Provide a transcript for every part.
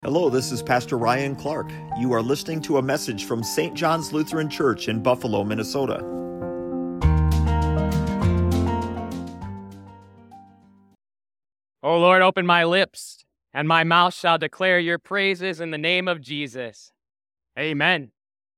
Hello, this is Pastor Ryan Clark. You are listening to a message from St. John's Lutheran Church in Buffalo, Minnesota. O Lord, open my lips, and my mouth shall declare your praises in the name of Jesus. Amen.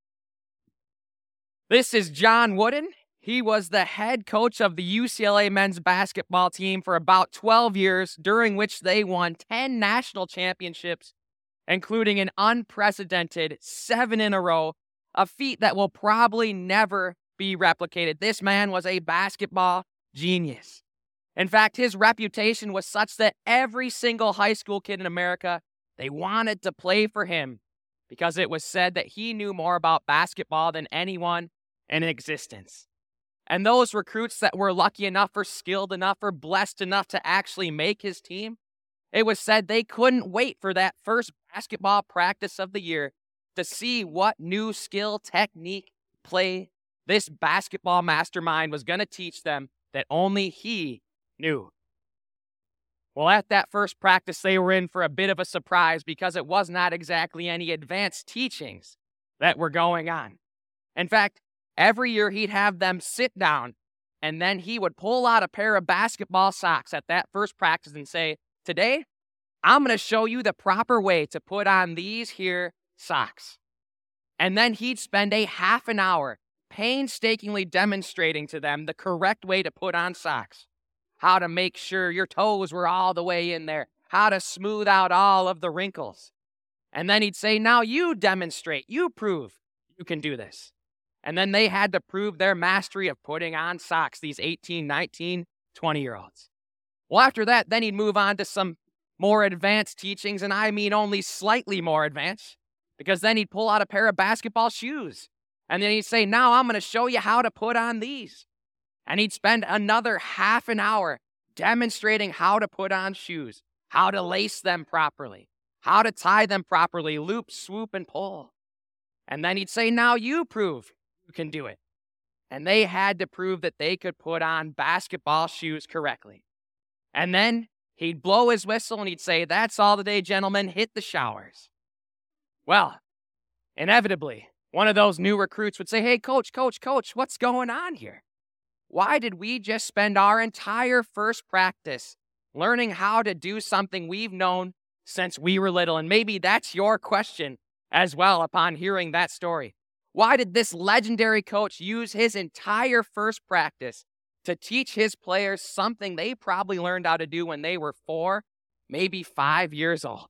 This is John Wooden. He was the head coach of the UCLA men's basketball team for about 12 years, during which they won 10 national championships, including an unprecedented 7 in a row, a feat that will probably never be replicated. This man was a basketball genius. In fact, his reputation was such that every single high school kid in America, they wanted to play for him because it was said that he knew more about basketball than anyone in existence. And those recruits that were lucky enough or skilled enough or blessed enough to actually make his team, it was said they couldn't wait for that first basketball practice of the year to see what new skill, technique, play this basketball mastermind was going to teach them that only he knew. Well, at that first practice, they were in for a bit of a surprise because it was not exactly any advanced teachings that were going on. In fact, every year he'd have them sit down, and then he would pull out a pair of basketball socks at that first practice and say, "Today, I'm going to show you the proper way to put on these here socks." And then he'd spend a half an hour painstakingly demonstrating to them the correct way to put on socks, how to make sure your toes were all the way in there, how to smooth out all of the wrinkles. And then he'd say, "Now you demonstrate, you prove you can do this." And then they had to prove their mastery of putting on socks, these 18, 19, 20-year-olds. Well, after that, then he'd move on to some more advanced teachings, and I mean only slightly more advanced, because then he'd pull out a pair of basketball shoes, and then he'd say, "Now I'm going to show you how to put on these." And he'd spend another half an hour demonstrating how to put on shoes, how to lace them properly, how to tie them properly, loop, swoop, and pull. And then he'd say, "Now you prove you can do it." And they had to prove that they could put on basketball shoes correctly. And then he'd blow his whistle and he'd say, "That's all today, gentlemen, hit the showers." Well, inevitably, one of those new recruits would say, "Hey, coach, what's going on here? Why did we just spend our entire first practice learning how to do something we've known since we were little?" And maybe that's your question as well upon hearing that story. Why did this legendary coach use his entire first practice to teach his players something they probably learned how to do when they were 4, maybe 5 years old?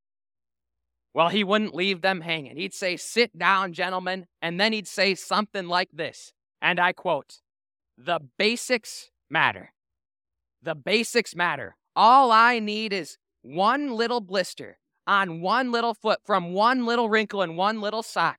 Well, he wouldn't leave them hanging. He'd say, "Sit down, gentlemen," and then he'd say something like this, and I quote, "The basics matter. The basics matter. All I need is one little blister on one little foot from one little wrinkle in one little sock,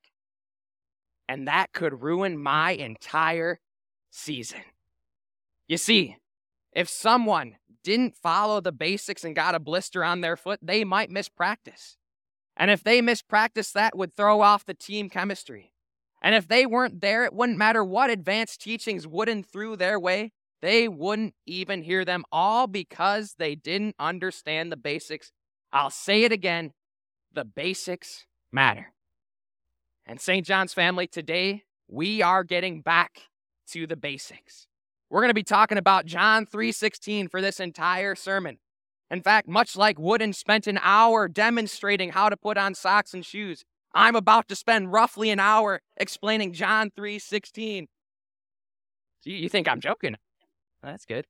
and that could ruin my entire season." You see, if someone didn't follow the basics and got a blister on their foot, they might miss practice. And if they missed practice, that would throw off the team chemistry. And if they weren't there, it wouldn't matter what advanced teachings Wooden threw their way, they wouldn't even hear them, all because they didn't understand the basics. I'll say it again, the basics matter. And St. John's family, today, we are getting back to the basics. We're going to be talking about John 3:16 for this entire sermon. In fact, much like Wooden spent an hour demonstrating how to put on socks and shoes, I'm about to spend roughly an hour explaining John 3:16. You think I'm joking? That's good.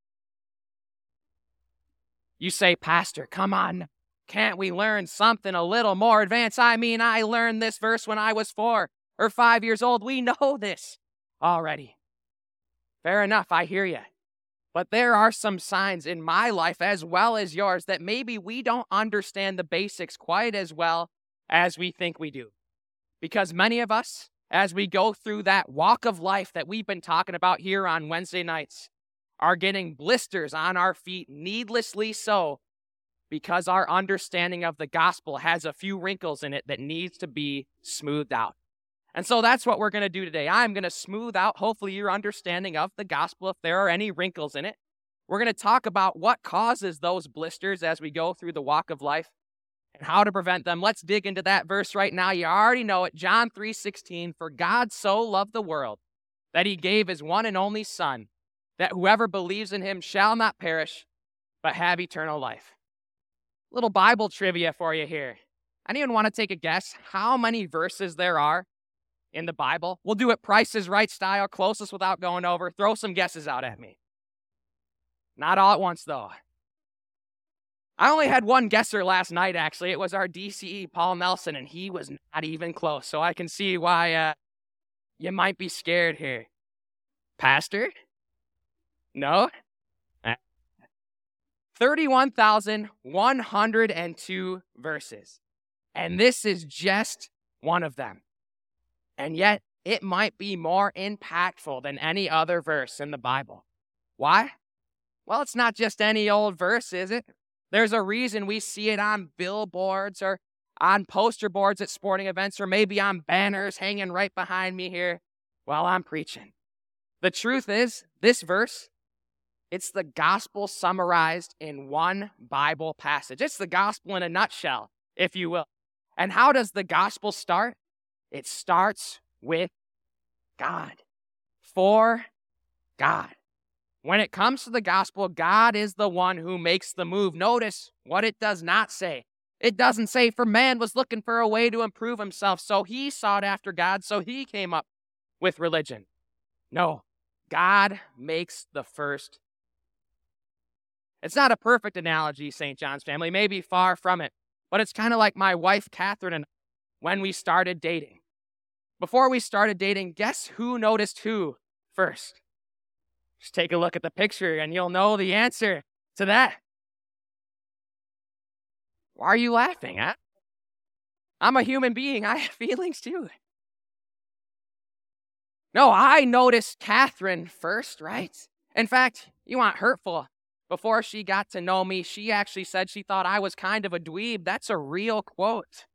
You say, "Pastor, come on. Can't we learn something a little more advanced? I mean, I learned this verse when I was 4 or 5 years old. We know this already." Fair enough, I hear you. But there are some signs in my life as well as yours that maybe we don't understand the basics quite as well as we think we do. Because many of us, as we go through that walk of life that we've been talking about here on Wednesday nights, are getting blisters on our feet, needlessly so, because our understanding of the gospel has a few wrinkles in it that needs to be smoothed out. And so that's what we're going to do today. I'm going to smooth out, hopefully, your understanding of the gospel if there are any wrinkles in it. We're going to talk about what causes those blisters as we go through the walk of life. and how to prevent them. Let's dig into that verse right now. You already know it. John 3:16, for God so loved the world that he gave his one and only Son, that whoever believes in him shall not perish, but have eternal life. Little Bible trivia for you here. Anyone want to take a guess how many verses there are in the Bible? We'll do it Price is Right style, closest without going over. Throw some guesses out at me. Not all at once, though. I only had one guesser last night, actually. It was our DCE, Paul Nelson, and he was not even close. So I can see why you might be scared here. Pastor? No? 31,102 verses. And this is just one of them. And yet, it might be more impactful than any other verse in the Bible. Why? Well, it's not just any old verse, is it? There's a reason we see it on billboards or on poster boards at sporting events or maybe on banners hanging right behind me here while I'm preaching. The truth is, this verse, it's the gospel summarized in one Bible passage. It's the gospel in a nutshell, if you will. And how does the gospel start? It starts with God. For God. When it comes to the gospel, God is the one who makes the move. Notice what it does not say. It doesn't say, for man was looking for a way to improve himself, so he sought after God, so he came up with religion. No, God makes the first. It's not a perfect analogy, St. John's family, maybe far from it, but it's kind of like my wife, Catherine, and when we started dating. Before we started dating, guess who noticed who first? Just take a look at the picture and you'll know the answer to that. Why are you laughing, huh? I'm a human being. I have feelings too. No, I noticed Catherine first, right? In fact, you want hurtful. Before she got to know me, she actually said she thought I was kind of a dweeb. That's a real quote.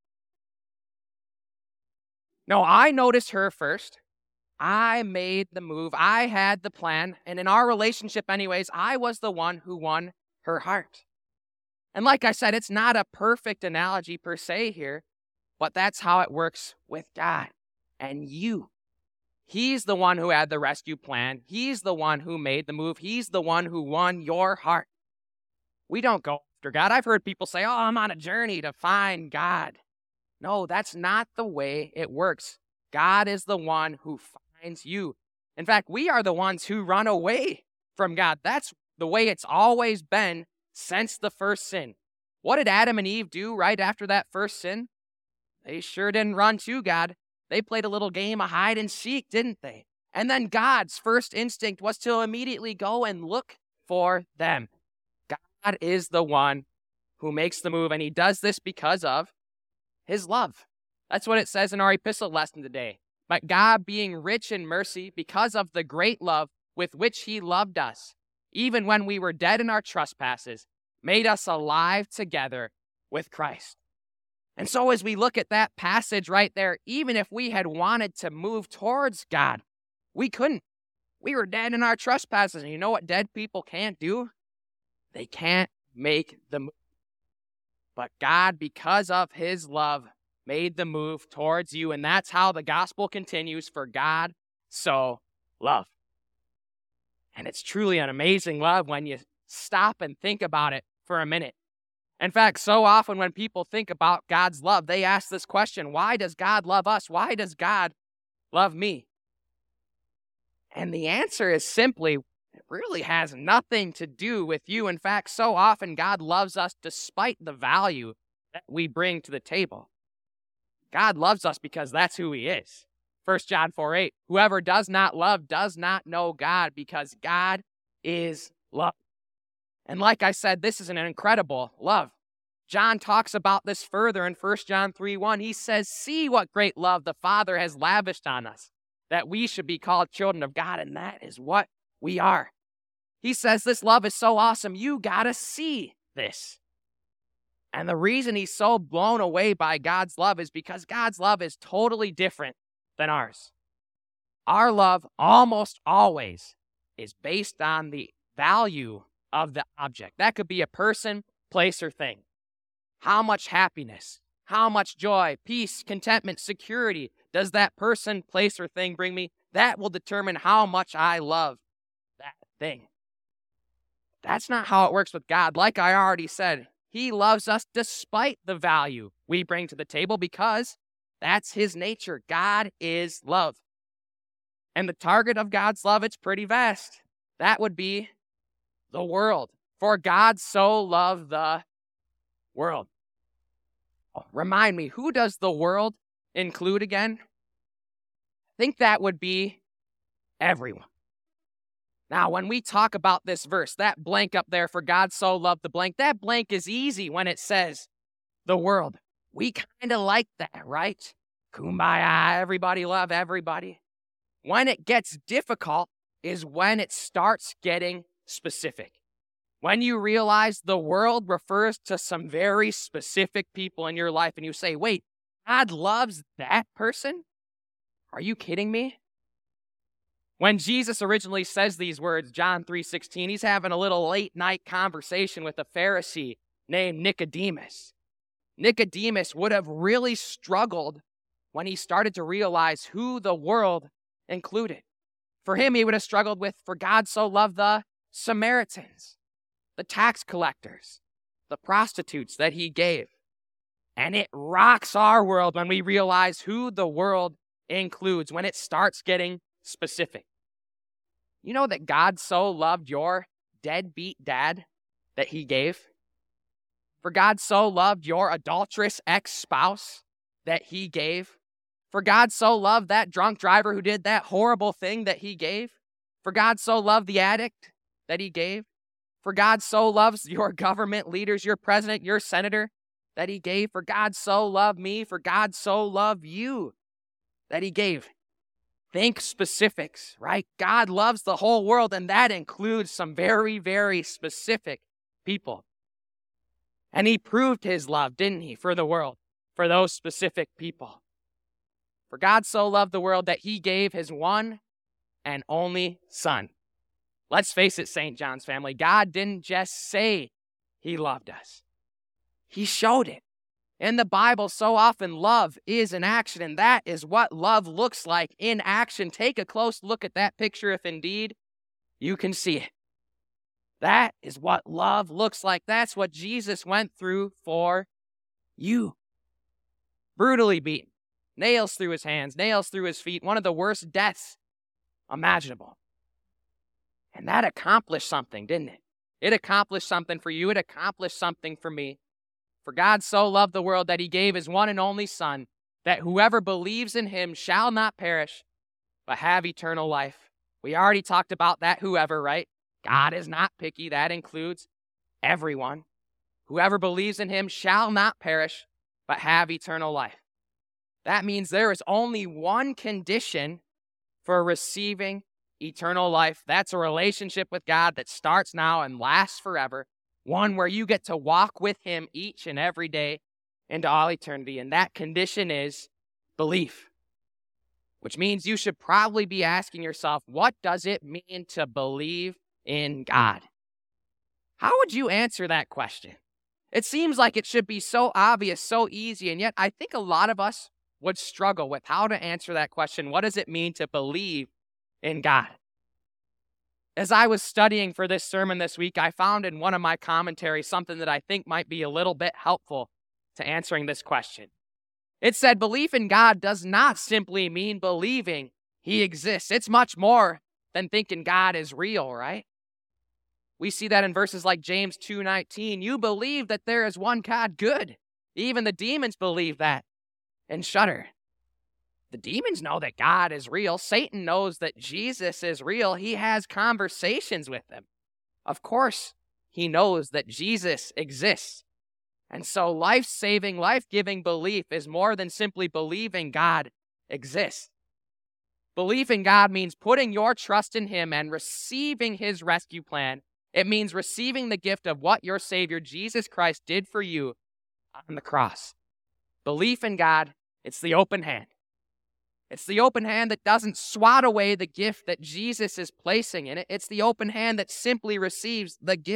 No, I noticed her first. I made the move. I had the plan. And in our relationship anyways, I was the one who won her heart. And like I said, it's not a perfect analogy per se here, but that's how it works with God and you. He's the one who had the rescue plan. He's the one who made the move. He's the one who won your heart. We don't go after God. I've heard people say, oh, I'm on a journey to find God. No, that's not the way it works. God is the one who finds you. In fact, we are the ones who run away from God. That's the way it's always been since the first sin. What did Adam and Eve do right after that first sin? They sure didn't run to God. They played a little game of hide and seek, didn't they? And then God's first instinct was to immediately go and look for them. God is the one who makes the move, and he does this because of his love. That's what it says in our epistle lesson today. But God, being rich in mercy, because of the great love with which he loved us, even when we were dead in our trespasses, made us alive together with Christ. And so as we look at that passage right there, even if we had wanted to move towards God, we couldn't. We were dead in our trespasses. And you know what dead people can't do? They can't make the move. But God, because of his love, made the move towards you. And that's how the gospel continues. For God so loved. And it's truly an amazing love when you stop and think about it for a minute. In fact, so often when people think about God's love, they ask this question, why does God love us? Why does God love me? And the answer is simply, it really has nothing to do with you. In fact, so often God loves us despite the value that we bring to the table. God loves us because that's who he is. 1 John 4:8, whoever does not love does not know God, because God is love. And like I said, this is an incredible love. John talks about this further in 1 John 3:1. He says, see what great love the Father has lavished on us, that we should be called children of God, and that is what we are. He says this love is so awesome, you gotta see this. And the reason he's so blown away by God's love is because God's love is totally different than ours. Our love almost always is based on the value of the object. That could be a person, place, or thing. how much happiness, how much joy, peace, contentment, security does that person, place, or thing bring me? That will determine how much I love that thing. That's not how it works with God. Like I already said, He loves us despite the value we bring to the table because that's His nature. God is love. And the target of God's love, it's pretty vast. That would be the world. For God so loved the world. Remind me, who does the world include again? I think that would be everyone. Now, when we talk about this verse, that blank up there, for God so loved the blank, that blank is easy when it says the world. We kind of like that, right? Kumbaya, everybody love everybody. When it gets difficult is when it starts getting specific. When you realize the world refers to some very specific people in your life and you say, wait, God loves that person? Are you kidding me? When Jesus originally says these words, John 3:16, he's having a little late night conversation with a Pharisee named Nicodemus. Nicodemus would have really struggled when he started to realize who the world included. For him, he would have struggled with, for God so loved the Samaritans, the tax collectors, the prostitutes that he gave. And it rocks our world when we realize who the world includes, when it starts getting specific. You know that God so loved your deadbeat dad that He gave? For God so loved your adulterous ex-spouse that He gave? For God so loved that drunk driver who did that horrible thing that He gave? For God so loved the addict that He gave? For God so loves your government leaders, your president, your senator that He gave? For God so loved me, for God so loved you that He gave. Think specifics, right? God loves the whole world, and that includes some very, very specific people. And He proved His love, didn't He, for the world, for those specific people. For God so loved the world that He gave His one and only Son. Let's face it, St. John's family, God didn't just say He loved us. He showed it. In the Bible, so often love is an action, and that is what love looks like in action. Take a close look at that picture if indeed you can see it. That is what love looks like. That's what Jesus went through for you. Brutally beaten, nails through His hands, nails through His feet, one of the worst deaths imaginable. And that accomplished something, didn't it? It accomplished something for you. It accomplished something for me. For God so loved the world that He gave His one and only Son, that whoever believes in Him shall not perish, but have eternal life. We already talked about that whoever, right? God is not picky. That includes everyone. Whoever believes in Him shall not perish, but have eternal life. That means there is only one condition for receiving eternal life. That's a relationship with God that starts now and lasts forever. One where you get to walk with Him each and every day into all eternity. And that condition is belief. Which means you should probably be asking yourself, what does it mean to believe in God? How would you answer that question? It seems like it should be so obvious, so easy, and yet I think a lot of us would struggle with how to answer that question. What does it mean to believe in God? As I was studying for this sermon this week, I found in one of my commentaries something that I think might be a little bit helpful to answering this question. It said, belief in God does not simply mean believing He exists. It's much more than thinking God is real, right? We see that in verses like James 2:19. You believe that there is one God, good. Even the demons believe that and shudder. The demons know that God is real. Satan knows that Jesus is real. He has conversations with them. Of course, he knows that Jesus exists. And so life-saving, life-giving belief is more than simply believing God exists. Belief in God means putting your trust in Him and receiving His rescue plan. It means receiving the gift of what your Savior, Jesus Christ, did for you on the cross. Belief in God, it's the open hand. It's the open hand that doesn't swat away the gift that Jesus is placing in it. It's the open hand that simply receives the gift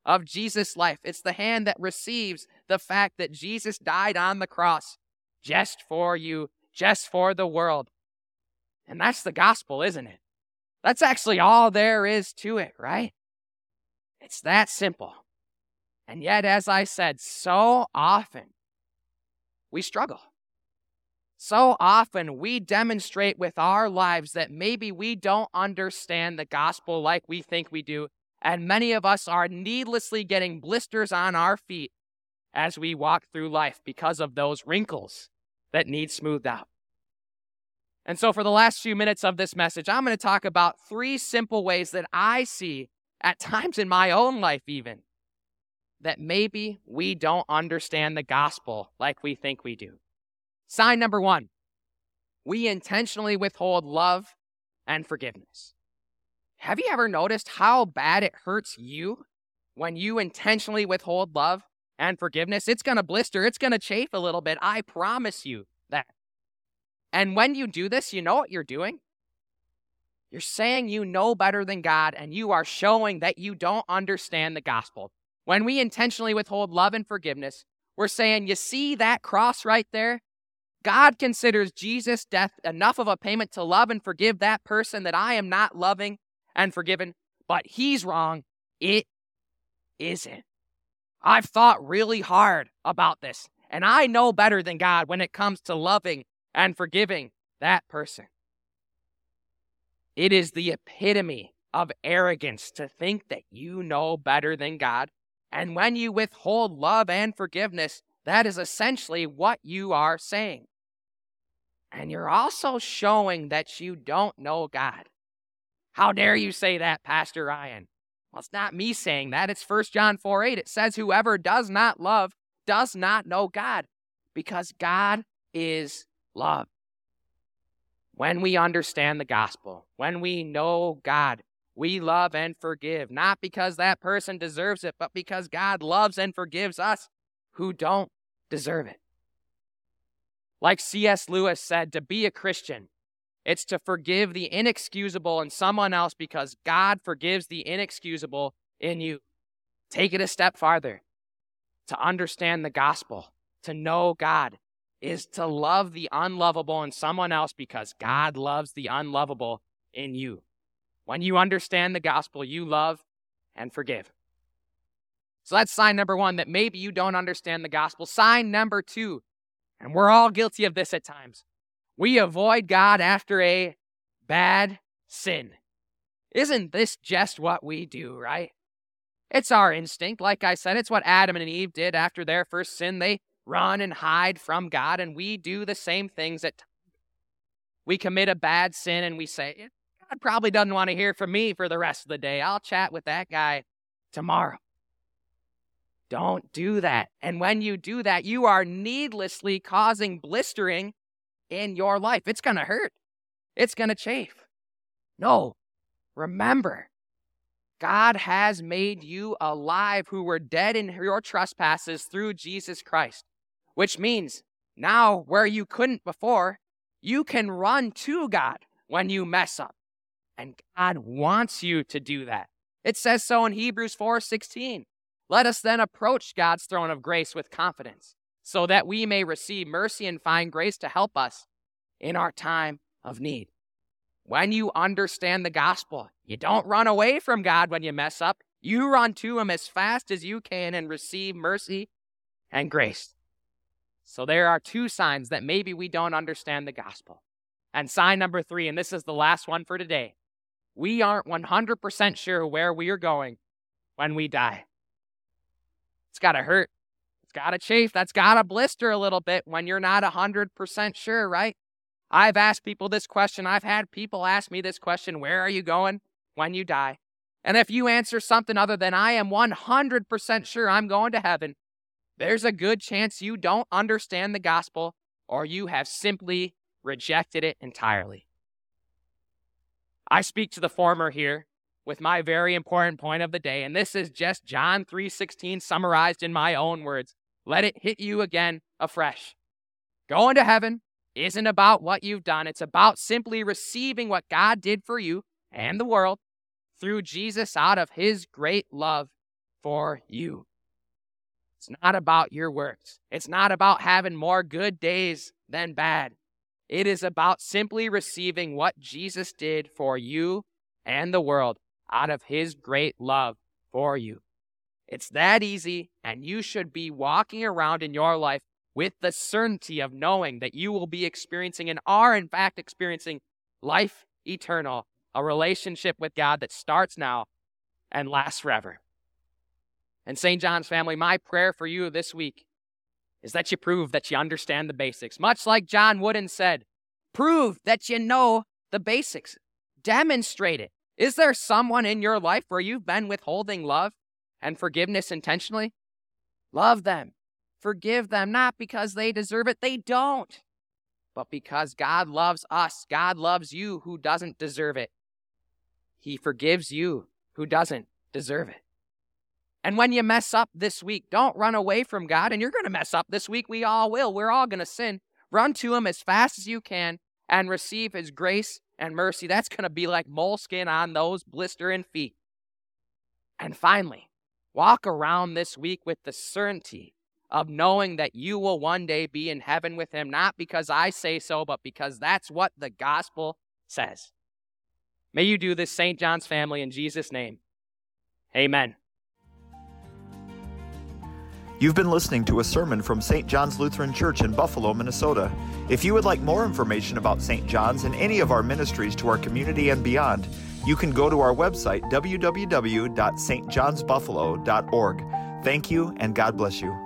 of Jesus' life. It's the hand that receives the fact that Jesus died on the cross just for you, just for the world. And that's the gospel, isn't it? That's actually all there is to it, right? It's that simple. And yet, as I said, so often we struggle. So often we demonstrate with our lives that maybe we don't understand the gospel like we think we do. And many of us are needlessly getting blisters on our feet as we walk through life because of those wrinkles that need smoothed out. And so for the last few minutes of this message, I'm going to talk about 3 simple ways that I see at times in my own life even, that maybe we don't understand the gospel like we think we do. Sign number 1, we intentionally withhold love and forgiveness. Have you ever noticed how bad it hurts you when you intentionally withhold love and forgiveness? It's going to blister. It's going to chafe a little bit. I promise you that. And when you do this, you know what you're doing? You're saying you know better than God, and you are showing that you don't understand the gospel. When we intentionally withhold love and forgiveness, we're saying, you see that cross right there? God considers Jesus' death enough of a payment to love and forgive that person that I am not loving and forgiven, but he's wrong. It isn't. I've thought really hard about this, and I know better than God when it comes to loving and forgiving that person. It is the epitome of arrogance to think that you know better than God. And when you withhold love and forgiveness, that is essentially what you are saying. And you're also showing that you don't know God. How dare you say that, Pastor Ryan? Well, it's not me saying that. It's 1 John 4:8. It says, whoever does not love does not know God, because God is love. When we understand the gospel, when we know God, we love and forgive, not because that person deserves it, but because God loves and forgives us who don't deserve it. Like C.S. Lewis said, to be a Christian, it's to forgive the inexcusable in someone else because God forgives the inexcusable in you. Take it a step farther. To understand the gospel, to know God, is to love the unlovable in someone else because God loves the unlovable in you. When you understand the gospel, you love and forgive. So that's sign number 1, that maybe you don't understand the gospel. Sign number 2, and we're all guilty of this at times, we avoid God after a bad sin. Isn't this just what we do, right? It's our instinct. Like I said, it's what Adam and Eve did after their first sin. They run and hide from God, and we do the same things at times. We commit a bad sin and we say, God probably doesn't want to hear from me for the rest of the day. I'll chat with that guy tomorrow. Don't do that. And when you do that, you are needlessly causing blistering in your life. It's going to hurt. It's going to chafe. No, remember, God has made you alive who were dead in your trespasses through Jesus Christ, which means now where you couldn't before, you can run to God when you mess up. And God wants you to do that. It says so in Hebrews 4:16. Let us then approach God's throne of grace with confidence, so that we may receive mercy and find grace to help us in our time of need. When you understand the gospel, you don't run away from God when you mess up. You run to him as fast as you can and receive mercy and grace. So there are 2 signs that maybe we don't understand the gospel. And sign number 3, and this is the last one for today, we aren't 100% sure where we are going when we die. It's got to hurt. It's got to chafe. That's got to blister a little bit when you're not 100% sure, right? I've asked people this question. I've had people ask me this question, where are you going when you die? And if you answer something other than I am 100% sure I'm going to heaven, there's a good chance you don't understand the gospel or you have simply rejected it entirely. I speak to the former here with my very important point of the day, and this is just John 3:16 summarized in my own words. Let it hit you again afresh. Going to heaven isn't about what you've done. It's about simply receiving what God did for you and the world through Jesus out of his great love for you. It's not about your works. It's not about having more good days than bad. It is about simply receiving what Jesus did for you and the world out of his great love for you. It's that easy, and you should be walking around in your life with the certainty of knowing that you will be experiencing and are in fact experiencing life eternal, a relationship with God that starts now and lasts forever. And St. John's family, my prayer for you this week is that you prove that you understand the basics. Much like John Wooden said, prove that you know the basics. Demonstrate it. Is there someone in your life where you've been withholding love and forgiveness intentionally? Love them. Forgive them, not because they deserve it. They don't. But because God loves us. God loves you who doesn't deserve it. He forgives you who doesn't deserve it. And when you mess up this week, don't run away from God. And you're going to mess up this week. We all will. We're all going to sin. Run to him as fast as you can and receive his grace and mercy. That's going to be like moleskin on those blistering feet. And finally, walk around this week with the certainty of knowing that you will one day be in heaven with him, not because I say so, but because that's what the gospel says. May you do this, St. John's family, in Jesus' name. Amen. You've been listening to a sermon from St. John's Lutheran Church in Buffalo, Minnesota. If you would like more information about St. John's and any of our ministries to our community and beyond, you can go to our website, www.stjohnsbuffalo.org. Thank you, and God bless you.